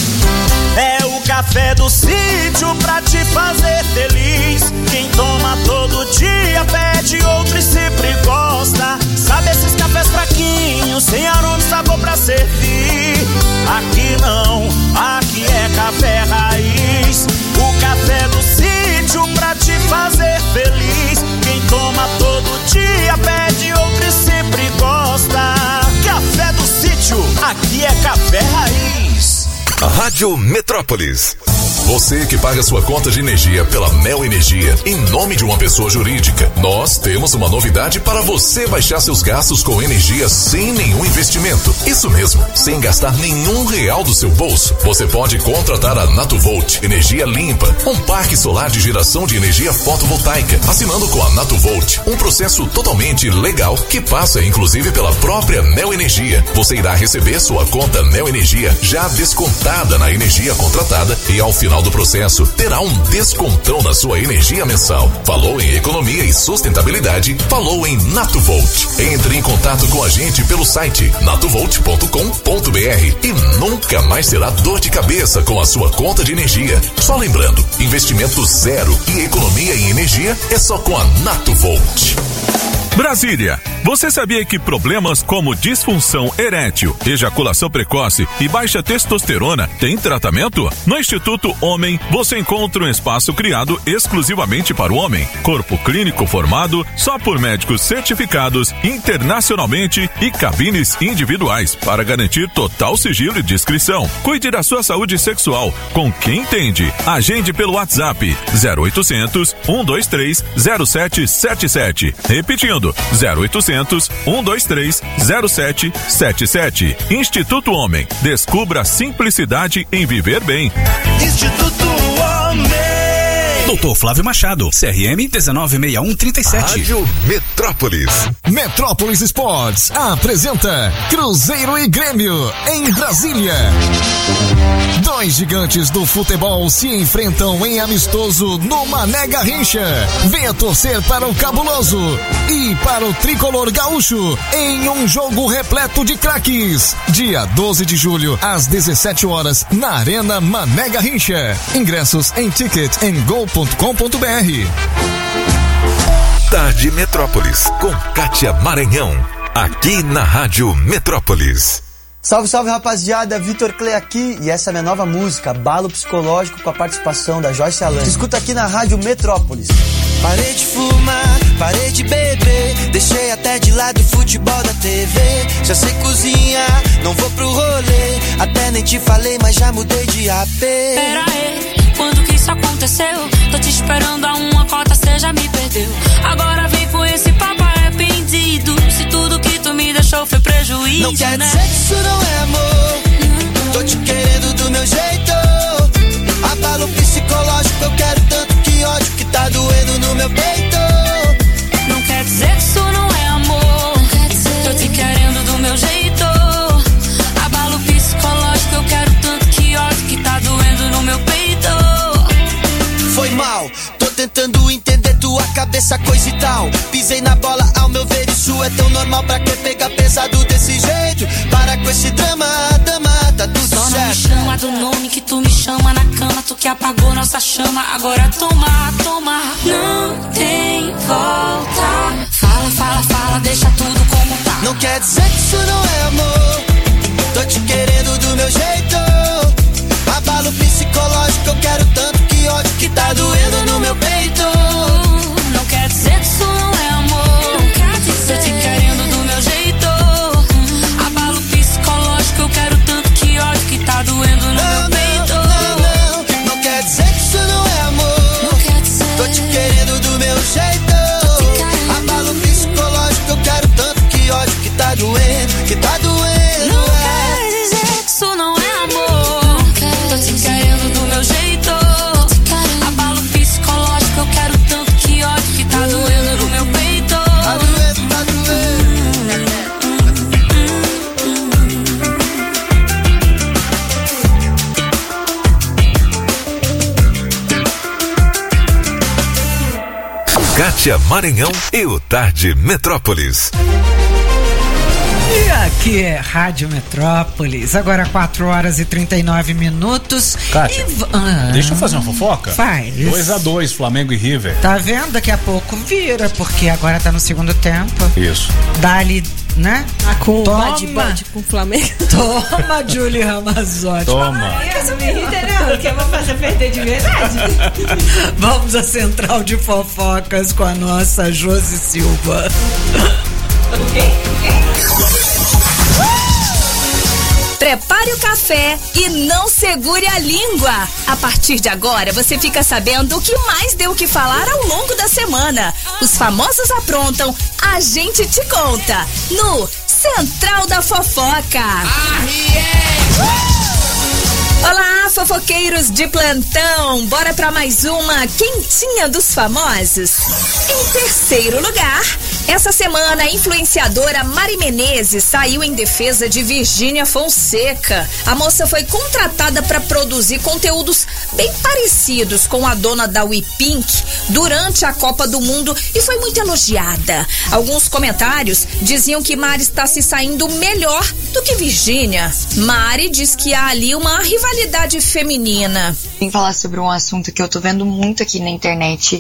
É o café do sítio pra te fazer feliz. Quem toma todo dia pede outro e sempre gosta. Sabe esses cafés fraquinhos, sem aroma e sabor pra servir? Aqui não, aqui é café raiz. O café do sítio pra te fazer feliz. Quem toma todo dia pede outro e sempre gosta. Café do sítio, aqui é café raiz. Rádio Metrópolis. Você que paga sua conta de energia pela Neo Energia em nome de uma pessoa jurídica, nós temos uma novidade para você baixar seus gastos com energia sem nenhum investimento. Isso mesmo, sem gastar nenhum real do seu bolso. Você pode contratar a Natuvolt Energia Limpa, um parque solar de geração de energia fotovoltaica, assinando com a Natuvolt, um processo totalmente legal que passa inclusive pela própria Neo Energia. Você irá receber sua conta Neo Energia já descontada na energia contratada e ao final do processo terá um descontão na sua energia mensal. Falou em economia e sustentabilidade, falou em Natuvolt. Entre em contato com a gente pelo site natuvolt.com.br e nunca mais terá dor de cabeça com a sua conta de energia. Só lembrando, investimento zero e economia em energia é só com a Natuvolt. Brasília, você sabia que problemas como disfunção erétil, ejaculação precoce e baixa testosterona têm tratamento? No Instituto Homem, você encontra um espaço criado exclusivamente para o homem. Corpo clínico formado só por médicos certificados internacionalmente e cabines individuais para garantir total sigilo e discrição. Cuide da sua saúde sexual com quem entende. Agende pelo WhatsApp 0800 123 0777. Repetindo, 0800 123 0777. Instituto Homem. Descubra a simplicidade em viver bem. Instituto Homem. Dr. Flávio Machado, CRM 196137. Rádio Metrópolis. Metrópolis Sports apresenta Cruzeiro e Grêmio em Brasília. Dois gigantes do futebol se enfrentam em amistoso no Mané Garrincha. Venha torcer para o Cabuloso e para o Tricolor Gaúcho em um jogo repleto de craques. Dia 12 de julho, às 17 horas, na Arena Mané Garrincha. Ingressos em ticketandgo.com.br. Tarde Metrópolis, com Kátia Maranhão. Aqui na Rádio Metrópolis. Salve, salve, rapaziada, Vitor Clay aqui e essa é minha nova música, Balo Psicológico, com a participação da Joyce Alane. Escuta aqui na Rádio Metrópolis. Parei de fumar, parei de beber, deixei até de lado o futebol da TV. Já sei cozinhar, não vou pro rolê, até nem te falei, mas já mudei de AP. Pera aí, quando que isso aconteceu? Tô te esperando a uma cota, cê já me perdeu. Agora vem com esse papo arrependido, se tudo que tu me deixou foi prejuízo. Não quer né? dizer que isso não é amor, tô te querendo do meu jeito. Abalo psicológico, eu quero tanto que ódio que tá doendo no meu peito. Não quer dizer que isso não é amor, tô te querendo do meu jeito. Abalo psicológico, eu quero tanto que ódio que tá doendo no meu peito. Foi mal, tô tentando entender tua cabeça, coisa e tal. Pisei na bola, ao meu ver isso é tão normal. Pra que pegar pesado desse jeito? Para com esse drama, dama, tá tudo só certo. Não me chama do nome que tu me chama na cama. Tu que apagou nossa chama, agora toma, toma. Não tem volta. Fala, fala, fala, deixa tudo como tá. Não quer dizer que isso não é amor, tô te querendo do meu jeito. Abalo psicológico, eu quero tanto que ódio que tá doendo no meu peito. Não quer dizer que isso não é amor, não quer dizer. Tô te querendo do meu jeito. Abalo psicológico, eu quero tanto que ódio que tá doendo no meu peito. Não quer dizer que isso não é amor, não quer dizer. Tô te querendo Kátia Maranhão e o Tarde Metrópolis. E aqui é Rádio Metrópolis, agora 4h39. Kátia, deixa eu fazer uma fofoca? Faz. 2-2, Flamengo e River. Tá vendo? Daqui a pouco vira, porque agora tá no segundo tempo. Isso. Dá-lhe, né? Com o Flamengo. Toma, Julie Ramazotti. Toma. Isso me irrita, não, que eu vou fazer perder de verdade. Vamos à central de fofocas com a nossa Josi Silva. Prepare o café e não segure a língua. A partir de agora, você fica sabendo o que mais deu o que falar ao longo da semana. Os famosos aprontam, a gente te conta. No Central da Fofoca. Olá, fofoqueiros de plantão. Bora pra mais uma quentinha dos famosos. Em terceiro lugar, essa semana a influenciadora Mari Menezes saiu em defesa de Virgínia Fonseca. A moça foi contratada para produzir conteúdos bem parecidos com a dona da WePink durante a Copa do Mundo e foi muito elogiada. Alguns comentários diziam que Mari está se saindo melhor do que Virgínia. Mari diz que há ali uma rivalidade feminina. Vim falar sobre um assunto que eu tô vendo muito aqui na internet,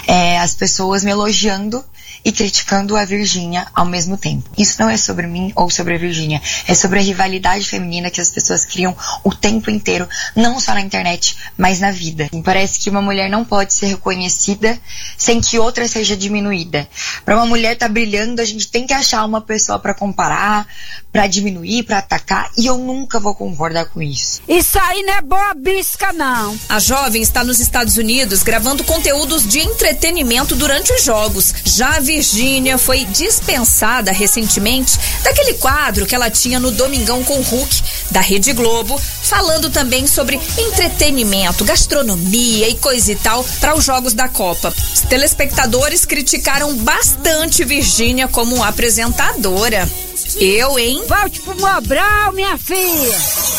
as pessoas me elogiando e criticando a Virgínia ao mesmo tempo. Isso não é sobre mim ou sobre a Virgínia, é sobre a rivalidade feminina que as pessoas criam o tempo inteiro, não só na internet, mas na vida. Parece que uma mulher não pode ser reconhecida sem que outra seja diminuída. Para uma mulher estar brilhando, a gente tem que achar uma pessoa para comparar, para diminuir, para atacar, e eu nunca vou concordar com isso. Isso aí não é boa bisca, não. A jovem está nos Estados Unidos gravando conteúdos de entretenimento durante os jogos. Já a Virgínia foi dispensada recentemente daquele quadro que ela tinha no Domingão com o Hulk, da Rede Globo, falando também sobre entretenimento, gastronomia e coisa e tal para os jogos da Copa. Os telespectadores criticaram bastante Virgínia como apresentadora. Eu, hein? Volte pro Mobral, minha filha!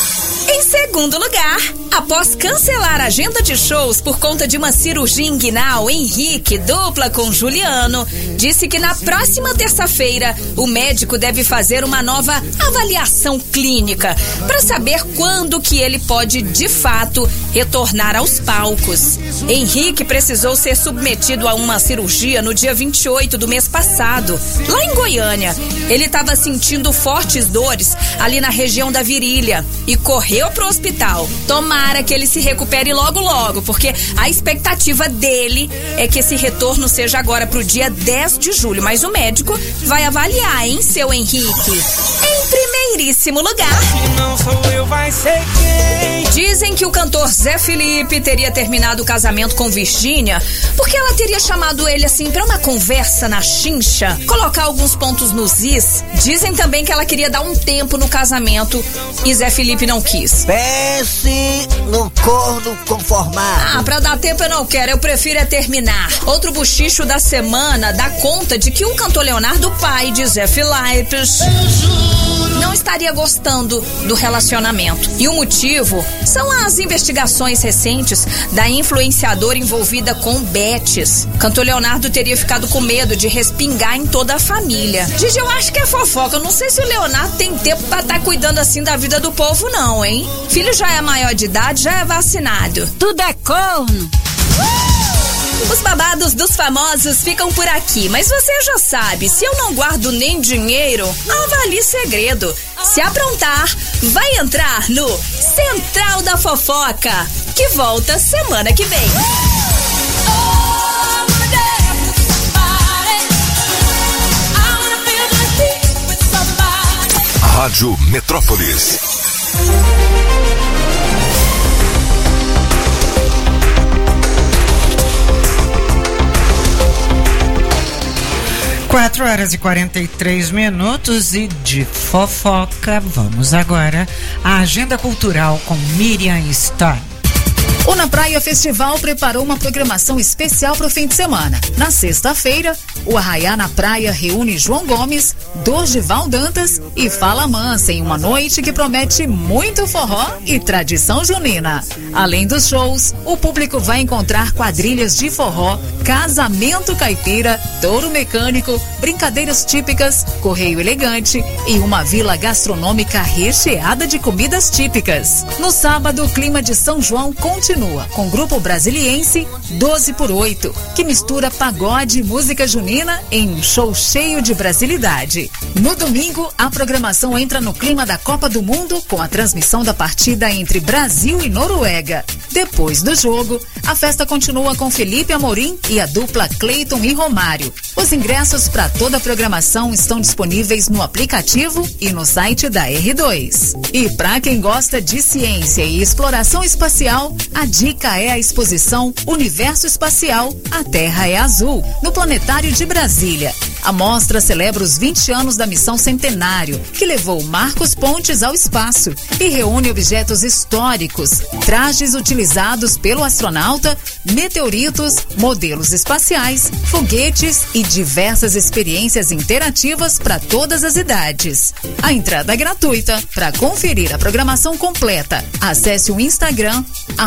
Em segundo lugar, após cancelar a agenda de shows por conta de uma cirurgia inguinal, Henrique, dupla com Juliano, disse que na próxima terça-feira o médico deve fazer uma nova avaliação clínica para saber quando que ele pode, de fato, retornar aos palcos. Henrique precisou ser submetido a uma cirurgia no dia 28 do mês passado, lá em Goiânia. Ele estava sentindo fortes dores ali na região da virilha e correu pro hospital. Tomara que ele se recupere logo logo, porque a expectativa dele é que esse retorno seja agora pro dia 10 de julho, mas o médico vai avaliar, hein, seu Henrique? Em primeiríssimo lugar, não sou eu, vai ser quem? Dizem que o cantor Zé Felipe teria terminado o casamento com Virgínia porque ela teria chamado ele assim pra uma conversa na chincha, colocar alguns pontos nos is. Dizem também que ela queria dar um tempo no casamento e Zé Felipe não quis. Pense no corno conformado. Ah, pra dar tempo eu não quero, eu prefiro é terminar. Outro buchicho da semana dá conta de que o cantor Leonardo, pai de Zé Felipe, não estaria gostando do relacionamento. E o motivo são as investigações recentes da influenciadora envolvida com bets. O cantor Leonardo teria ficado com medo de respingar em toda a família. Gigi, eu acho que é fofoca. Eu não sei se o Leonardo tem tempo pra estar cuidando assim da vida do povo, não, hein? Filho já é maior de idade, já é vacinado. Tudo é corno. Os babados dos famosos ficam por aqui, mas você já sabe, se eu não guardo nem dinheiro, avalie segredo. Se aprontar, vai entrar no Central da Fofoca, que volta semana que vem. Rádio Metrópolis. Quatro horas e 43 minutos e de fofoca, vamos agora à agenda cultural com Miriam Stein. O Na Praia Festival preparou uma programação especial para o fim de semana. Na sexta-feira, o Arraiá na Praia reúne João Gomes, Dorival Dantas e Fala Mansa em uma noite que promete muito forró e tradição junina. Além dos shows, o público vai encontrar quadrilhas de forró, casamento caipira, touro mecânico, brincadeiras típicas, correio elegante e uma vila gastronômica recheada de comidas típicas. No sábado, o clima de São João continua com o grupo brasiliense 12x8, que mistura pagode e música junina em um show cheio de brasilidade. No domingo, a programação entra no clima da Copa do Mundo com a transmissão da partida entre Brasil e Noruega. Depois do jogo, a festa continua com Felipe Amorim e a dupla Cleiton e Romário. Os ingressos para toda a programação estão disponíveis no aplicativo e no site da R2. E para quem gosta de ciência e exploração espacial, a dica é a exposição Universo Espacial, a Terra é Azul, no Planetário de Brasília. A mostra celebra os 20 anos da missão Centenário, que levou Marcos Pontes ao espaço e reúne objetos históricos, trajes utilizados pelo astronauta, meteoritos, modelos espaciais, foguetes e diversas experiências interativas para todas as idades. A entrada é gratuita. Para conferir a programação completa, acesse o Instagram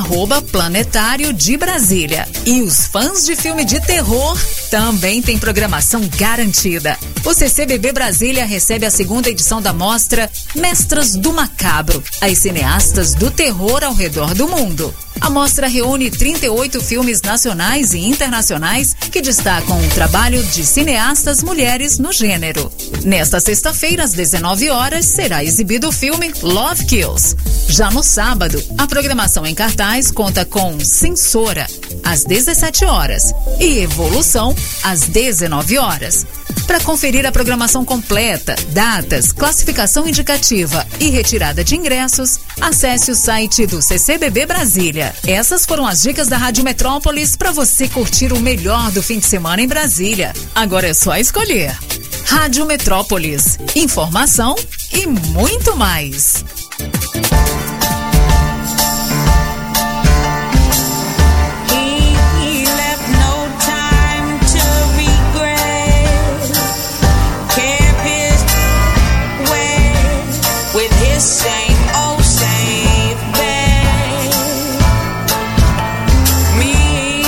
@Planetário de Brasília. E os fãs de filme de terror também têm programação garantida. O CCBB Brasília recebe a segunda edição da mostra Mestras do Macabro, as cineastas do terror ao redor do mundo. A mostra reúne 38 filmes nacionais e internacionais que destacam o trabalho de cineastas mulheres no gênero. Nesta sexta-feira, às 19 horas, será exibido o filme Love Kills. Já no sábado, a programação em cartaz conta com Censora, às 17 horas, e Evolução, às 19 horas. Para conferir a programação completa, datas, classificação indicativa e retirada de ingressos, acesse o site do CCBB Brasília. Essas foram as dicas da Rádio Metrópolis para você curtir o melhor do fim de semana em Brasília. Agora é só escolher. Rádio Metrópolis. Informação e muito mais. Same old same bed. Me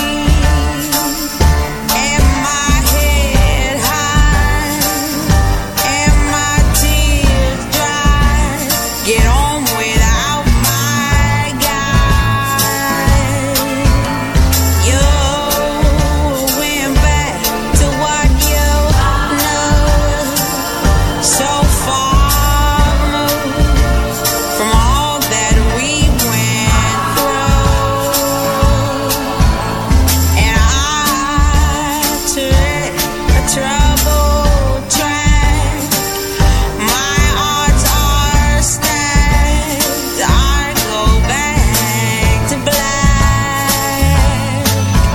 and my head high and my tears dry. Get on without my guy. You went back to what you know so far. From all that we went through, and I took a troubled track. My odds are stacked. I go back to black.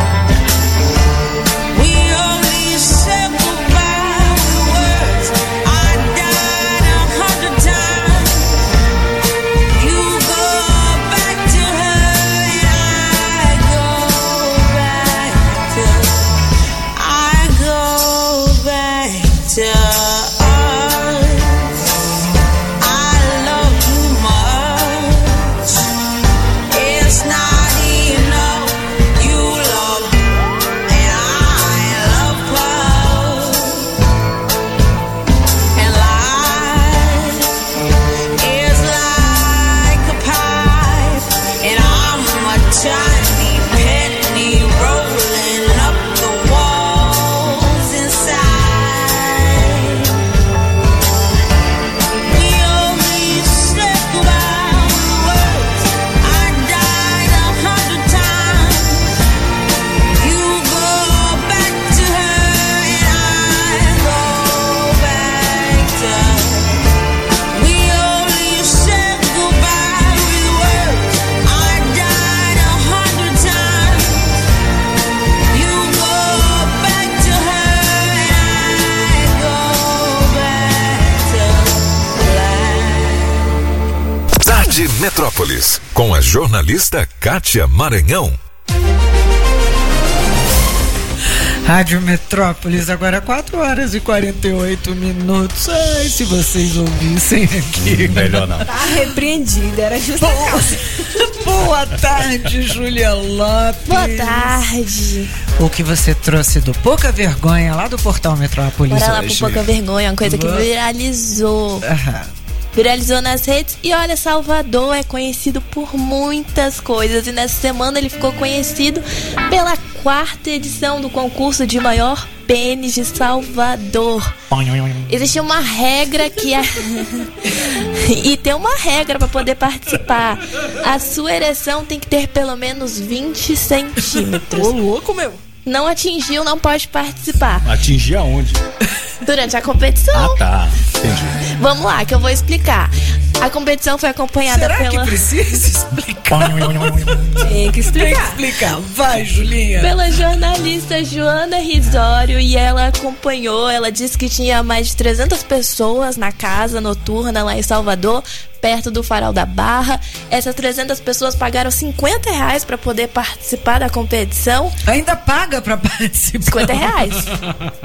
We only said goodbye with words. I died 100 times. You go back to her and I go back to us. I love you much. It's not enough. You love and I love love. And life is like a pipe, and I'm a tiny penny rolling up the walls inside. We only said goodbye with words. I died 100 times. You go back to her and I go back to. We only said goodbye with words. I died 100 times. You go back to her and I go back to black. Tarde Metrópolis, com a jornalista Kátia Maranhão. Rádio Metrópolis, agora 4 horas e 48 minutos. Ai, se vocês ouvissem aqui. Melhor não. Tá repreendida, era justo. Boa tarde, Júlia Lopes. Boa tarde. O que você trouxe do Pouca Vergonha lá do Portal Metrópolis Bora lá hoje? pro Pouca Vergonha, uma coisa que viralizou. Viralizou nas redes. E olha, Salvador é conhecido por muitas coisas. E nessa semana ele ficou conhecido pela 4ª edição do concurso de maior pênis de Salvador. Existe uma regra que e tem uma regra para poder participar. A sua ereção tem que ter pelo menos 20 centímetros. Ô, louco, meu. Não atingiu, não pode participar. Atingir aonde? Durante a competição. Ah, tá. Entendi. Vamos lá, que eu vou explicar. A competição foi acompanhada Será pela... que precisa explicar? Tem que explicar. Tem que explicar. Vai, Julinha. Pela jornalista Joana Risório, e ela acompanhou, ela disse que tinha mais de 300 pessoas na casa noturna lá em Salvador, perto do Farol da Barra. Essas 300 pessoas pagaram R$50 para poder participar da competição. Ainda paga para participar? R$50.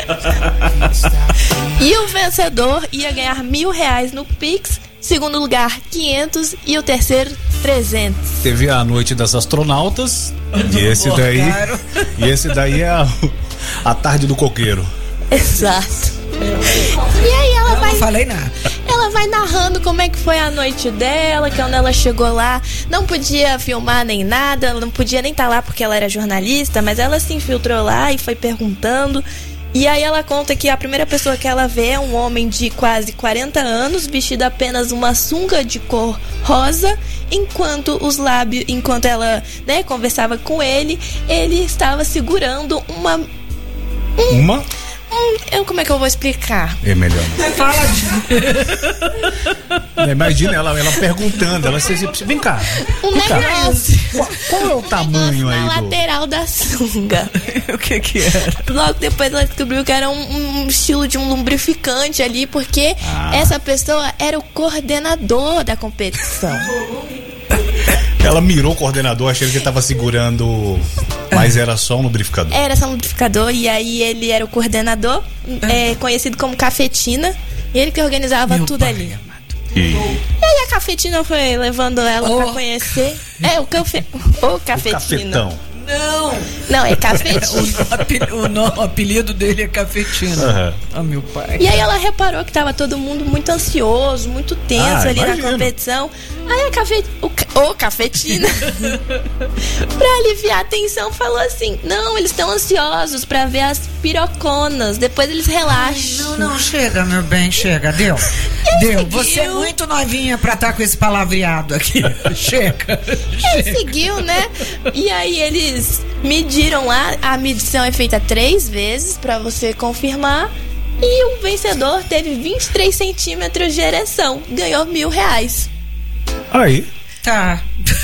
E o vencedor ia ganhar R$1.000 no Pix. Segundo lugar, 500 e o terceiro, 300. Teve a Noite das Astronautas e esse daí é a Tarde do Coqueiro. Exato. E aí ela não falei nada. Ela vai narrando como é que foi a noite dela, que quando ela chegou lá, não podia filmar nem nada, ela não podia nem estar lá porque ela era jornalista, mas ela se infiltrou lá e foi perguntando. E aí ela conta que a primeira pessoa que ela vê é um homem de quase 40 anos, vestido apenas uma sunga de cor rosa, enquanto ela, né, conversava com ele, ele estava segurando uma? Como é que eu vou explicar? É melhor. Fala Imagina ela perguntando, ela disse, vem cá. Negócio. Qual é o tamanho aí? Na lateral da sunga. O que era? Logo depois ela descobriu que era um estilo de um lubrificante ali, porque essa pessoa era o coordenador da competição. Ela mirou o coordenador achando que ele estava segurando, mas era só um lubrificador. Era só um lubrificador, e aí ele era o coordenador, conhecido como Cafetina, e ele que organizava tudo ali. E aí a Cafetina foi levando ela pra conhecer. O Cafetina. Cafetão. Não, é Cafetina. O apelido dele é Cafetina. Meu pai. E aí ela reparou que tava todo mundo muito ansioso, muito tenso ali na competição. Aí a Cafetina, pra aliviar a tensão, falou assim: não, eles estão ansiosos pra ver as piroconas, depois eles relaxam. Não, chega, meu bem, chega, deu. Você é muito novinha pra estar com esse palavreado aqui. Chega. Ele seguiu, né? E aí eles mediram lá, a medição é feita 3 vezes pra você confirmar. E o vencedor teve 23 centímetros de ereção, ganhou R$1.000. Aí. Tá.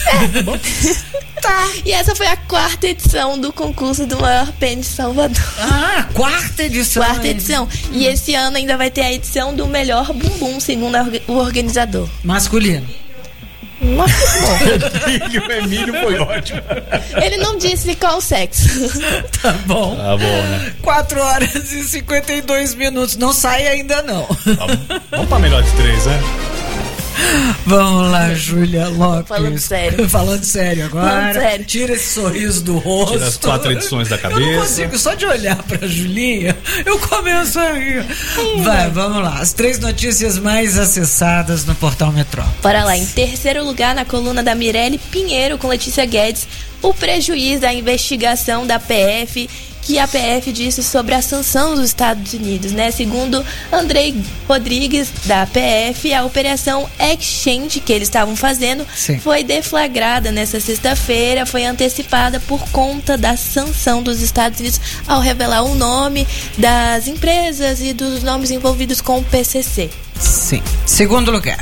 Tá. E essa foi a 4ª edição do concurso do maior pênis de Salvador. 4ª edição. 4ª edição. E esse ano ainda vai ter a edição do melhor bumbum, segundo o organizador. Masculino. Nossa, O Emílio foi ótimo. Ele não disse qual sexo. Tá bom. Tá bom, né? 4 horas e 52 minutos. Não sai ainda, não. Vamos pra melhor de 3, né? Vamos lá, Júlia Lopes. Falando sério agora. Falando sério. Tira esse sorriso do rosto. Tira as 4 edições da cabeça. Eu não consigo, só de olhar pra Julinha, eu começo a rir. Vai, vamos lá. As 3 notícias mais acessadas no Portal Metrópolis. Bora lá. Em terceiro lugar, na coluna da Mirelle Pinheiro com Letícia Guedes, o prejuízo da investigação da PF, que a PF disse sobre a sanção dos Estados Unidos, né? Segundo Andrei Rodrigues, da PF, a operação Exchange que eles estavam fazendo foi deflagrada nessa sexta-feira, foi antecipada por conta da sanção dos Estados Unidos ao revelar o nome das empresas e dos nomes envolvidos com o PCC. Sim. Segundo lugar,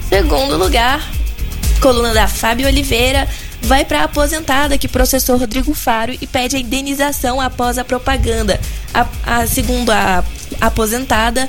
coluna da Fábio Oliveira, vai para a aposentada que processou Rodrigo Faro e pede a indenização após a propaganda. Segundo a aposentada,